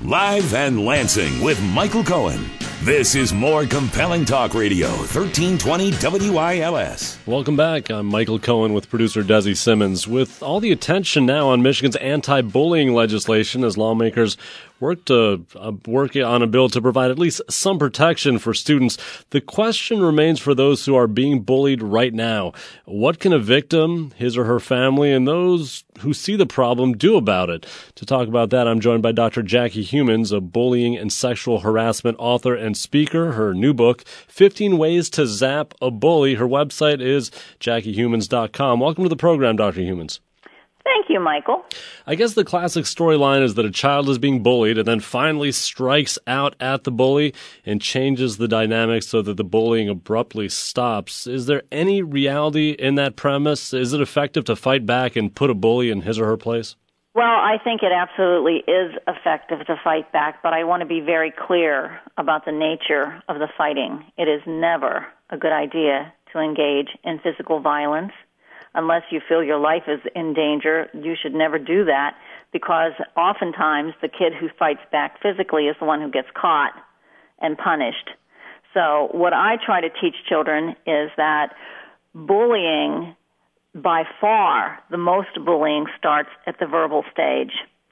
Live and Lansing with Michael Cohen. This is more compelling talk radio, 1320 WILS. Welcome back. I'm Michael Cohen with producer Desi Simmons. With all the attention now on Michigan's anti-bullying legislation as lawmakers work on a bill to provide at least some protection for students, the question remains for those who are being bullied right now. What can a victim, his or her family, and those who see the problem do about it? To talk about that, I'm joined by Dr. Jackie Humans, a bullying and sexual harassment author and speaker. Her new book, 15 Ways to Zap a Bully. Her website is JackieHumans.com. Welcome to the program, Dr. Humans. Thank you, Michael. I guess the classic storyline is that a child is being bullied and then finally strikes out at the bully and changes the dynamics so that the bullying abruptly stops. Is there any reality in that premise? Is it effective to fight back and put a bully in his or her place? Well, I think it absolutely is effective to fight back, but I want to be very clear about the nature of the fighting. It is never a good idea to engage in physical violence. Unless you feel your life is in danger, you should never do that, because oftentimes the kid who fights back physically is the one who gets caught and punished. So what I try to teach children is that bullying, by far, the most bullying starts at the verbal stage.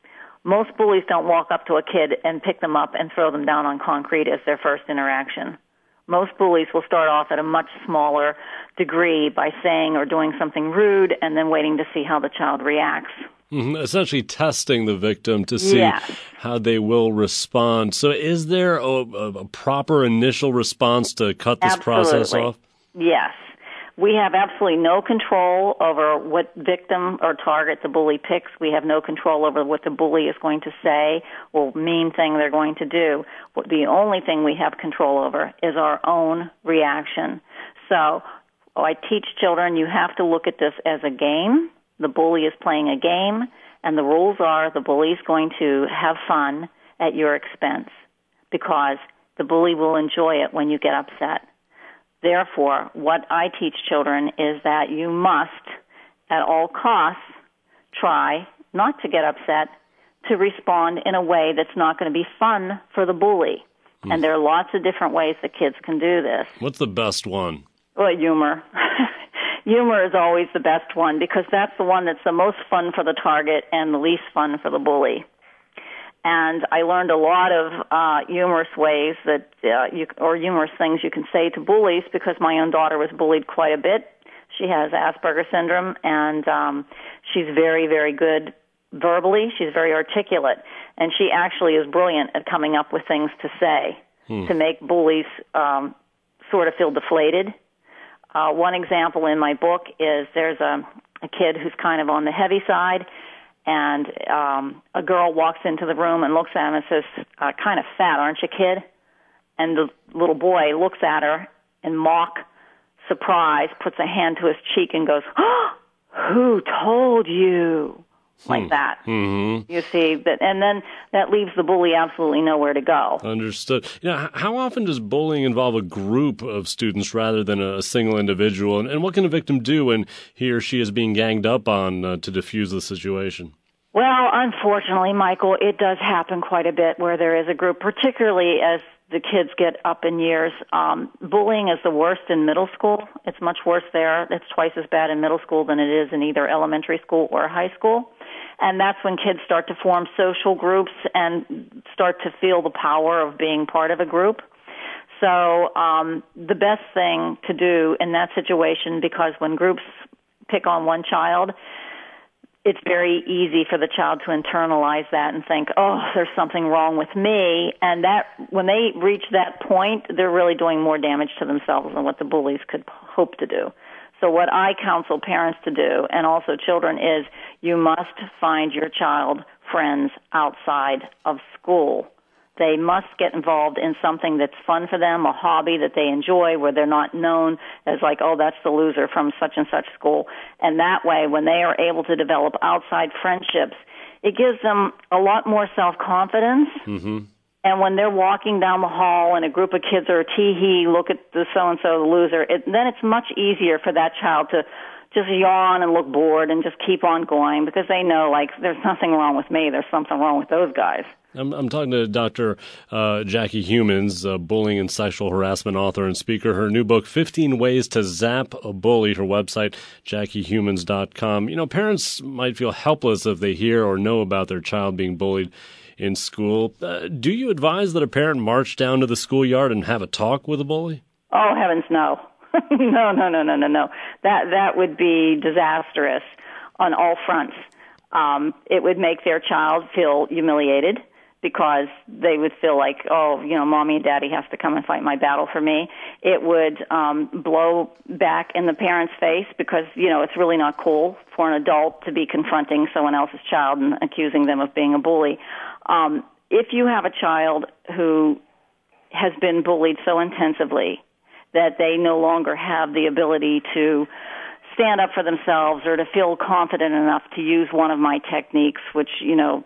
Most bullies don't walk up to a kid and pick them up and throw them down on concrete as their first interaction. Most bullies will start off at a much smaller degree by saying or doing something rude and then waiting to see how the child reacts. Mm-hmm. Essentially testing the victim to see how they will respond. So is there a proper initial response to cut this process off? Yes. We have absolutely no control over what victim or target the bully picks. We have no control over what the bully is going to say or mean thing they're going to do. The only thing we have control over is our own reaction. So I teach children you have to look at this as a game. The bully is playing a game, and the rules are the bully is going to have fun at your expense because the bully will enjoy it when you get upset. Therefore, what I teach children is that you must, at all costs, try not to get upset, to respond in a way that's not going to be fun for the bully. And there are lots of different ways that kids can do this. What's the best one? Well, humor. Humor is always the best one because that's the one that's the most fun for the target and the least fun for the bully. And I learned a lot of humorous ways that or humorous things you can say to bullies because my own daughter was bullied quite a bit. She has Asperger's syndrome, and she's very, very good verbally. She's very articulate, and she actually is brilliant at coming up with things to say to make bullies sort of feel deflated. One example in my book is there's a kid who's kind of on the heavy side, and a girl walks into the room and looks at him and says, kind of fat, aren't you, kid? And the little boy looks at her in mock surprise, puts a hand to his cheek and goes, oh, who told you? Like that. Mm-hmm. You see, and then that leaves the bully absolutely nowhere to go. Understood. How often does bullying involve a group of students rather than a single individual? And what can a victim do when he or she is being ganged up on to defuse the situation? Well, unfortunately, Michael, it does happen quite a bit where there is a group, particularly as the kids get up in years. Bullying is the worst in middle school. It's much worse there. It's twice as bad in middle school than it is in either elementary school or high school. And that's when kids start to form social groups and start to feel the power of being part of a group. So the best thing to do in that situation, because when groups pick on one child, it's very easy for the child to internalize that and think, oh, there's something wrong with me. And that when they reach that point, they're really doing more damage to themselves than what the bullies could hope to do. So what I counsel parents to do, and also children, is you must find your child friends outside of school. They must get involved in something that's fun for them, a hobby that they enjoy, where they're not known as like, oh, that's the loser from such and such school. And that way, when they are able to develop outside friendships, it gives them a lot more self-confidence. Mm-hmm. And when they're walking down the hall and a group of kids are tee-hee, look at the so-and-so, the loser, then it's much easier for that child just yawn and look bored and just keep on going because they know, like, there's nothing wrong with me. There's something wrong with those guys. I'm talking to Dr. Jackie Humans, bullying and sexual harassment author and speaker. Her new book, 15 Ways to Zap a Bully, her website, JackieHumans.com. You know, parents might feel helpless if they hear or know about their child being bullied in school. Do you advise that a parent march down to the schoolyard and have a talk with a bully? Oh, heavens, no. No. That would be disastrous on all fronts. It would make their child feel humiliated because they would feel like, oh, you know, mommy and daddy has to come and fight my battle for me. It would blow back in the parent's face because, you know, it's really not cool for an adult to be confronting someone else's child and accusing them of being a bully. If you have a child who has been bullied so intensively that they no longer have the ability to stand up for themselves or to feel confident enough to use one of my techniques, which, you know,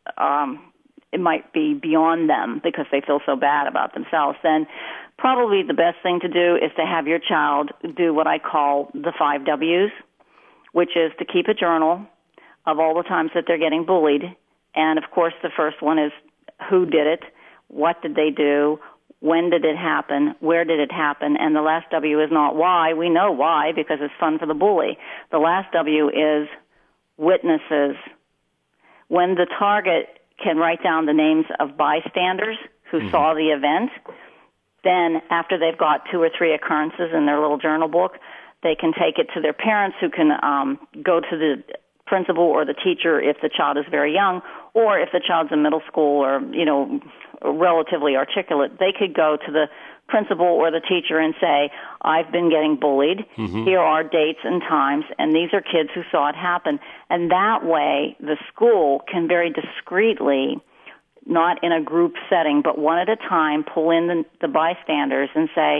it might be beyond them because they feel so bad about themselves, then probably the best thing to do is to have your child do what I call the 5 W's, which is to keep a journal of all the times that they're getting bullied. And, of course, the first one is who did it, what did they do, when did it happen, where did it happen, and the last W is not why. We know why because it's fun for the bully. The last W is witnesses. When the target can write down the names of bystanders who saw the event, then after they've got 2 or 3 occurrences in their little journal book, they can take it to their parents who can go to the principal or the teacher if the child is very young, or if the child's in middle school or, you know, relatively articulate, they could go to the principal or the teacher and say, I've been getting bullied. Here are dates and times, and these are kids who saw it happen. And that way, the school can very discreetly, not in a group setting, but one at a time, pull in the bystanders and say,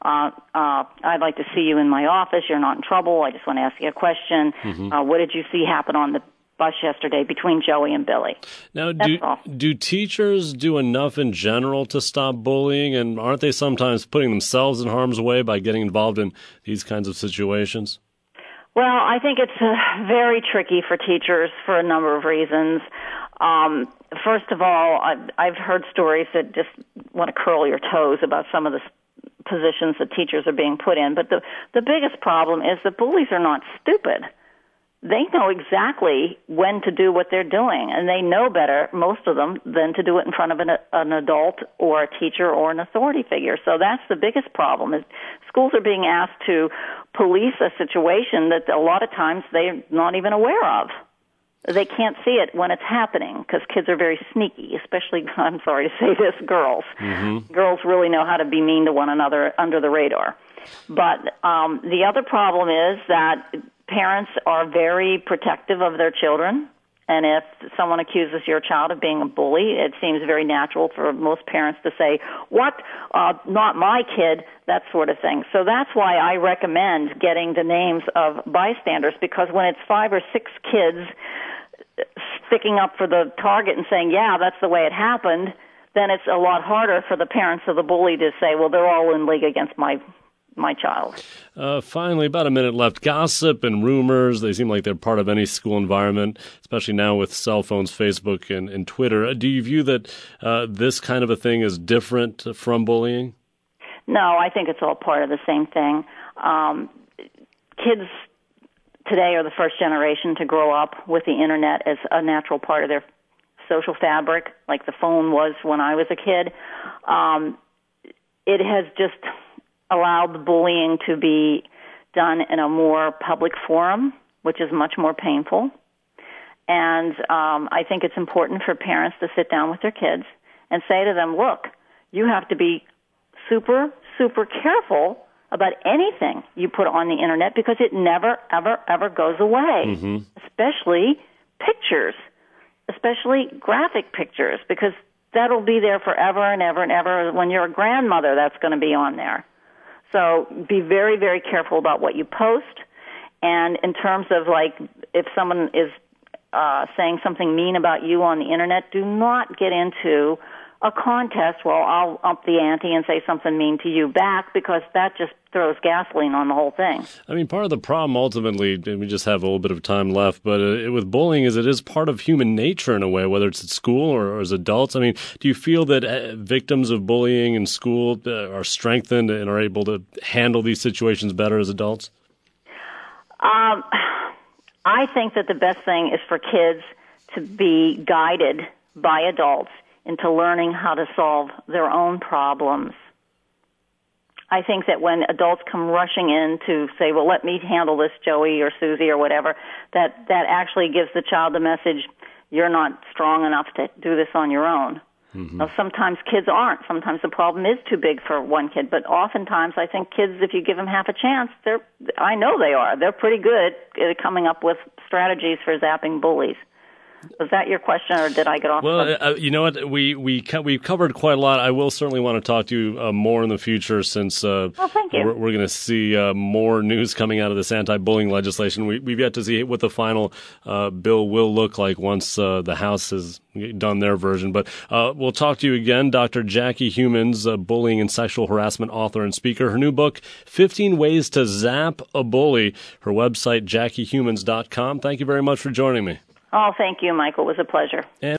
I'd like to see you in my office. You're not in trouble. I just want to ask you a question. What did you see happen on the bus yesterday between Joey and Billy? Now, do teachers do enough in general to stop bullying, and aren't they sometimes putting themselves in harm's way by getting involved in these kinds of situations? Well, I think it's very tricky for teachers for a number of reasons. First of all, I've heard stories that just want to curl your toes about some of the positions that teachers are being put in. But the biggest problem is that bullies are not stupid. They know exactly when to do what they're doing, and they know better, most of them, than to do it in front of an adult or a teacher or an authority figure. So that's the biggest problem, is schools are being asked to police a situation that a lot of times they're not even aware of. They can't see it when it's happening because kids are very sneaky, especially, I'm sorry to say this, girls. Girls really know how to be mean to one another under the radar. But the other problem is that parents are very protective of their children, and if someone accuses your child of being a bully, it seems very natural for most parents to say, what, not my kid, that sort of thing. So that's why I recommend getting the names of bystanders, because when it's 5 or 6 kids sticking up for the target and saying, yeah, that's the way it happened, then it's a lot harder for the parents of the bully to say, well, they're all in league against my child. Finally, about a minute left. Gossip and rumors, they seem like they're part of any school environment, especially now with cell phones, Facebook, and Twitter. Do you view that this kind of a thing is different from bullying? No, I think it's all part of the same thing. Kids today are the first generation to grow up with the Internet as a natural part of their social fabric, like the phone was when I was a kid. It has just allowed the bullying to be done in a more public forum, which is much more painful. And I think it's important for parents to sit down with their kids and say to them, look, you have to be super, super careful about anything you put on the Internet because it never, ever, ever goes away, especially pictures, especially graphic pictures, because that'll be there forever and ever and ever. When you're a grandmother, that's going to be on there. So be very, very careful about what you post. And in terms of, like, if someone is saying something mean about you on the Internet, do not get into a contest, well, I'll up the ante and say something mean to you back, because that just throws gasoline on the whole thing. I mean, part of the problem ultimately, and we just have a little bit of time left, but with bullying is it is part of human nature in a way, whether it's at school or as adults. I mean, do you feel that victims of bullying in school are strengthened and are able to handle these situations better as adults? I think that the best thing is for kids to be guided by adults into learning how to solve their own problems. I think that when adults come rushing in to say, well, let me handle this, Joey or Susie or whatever, that actually gives the child the message, you're not strong enough to do this on your own. Mm-hmm. Now, sometimes kids aren't. Sometimes the problem is too big for one kid. But oftentimes I think kids, if you give them half a chance, I know they are. They're pretty good at coming up with strategies for zapping bullies. Was that your question, or did I get off? Well, you know what? We covered quite a lot. I will certainly want to talk to you more in the future, since thank you. We're going to see more news coming out of this anti-bullying legislation. We've yet to see what the final bill will look like once the House has done their version. But we'll talk to you again. Dr. Jackie Humans, bullying and sexual harassment author and speaker. Her new book, 15 Ways to Zap a Bully. Her website, JackieHumans.com. Thank you very much for joining me. Oh, thank you, Michael. It was a pleasure.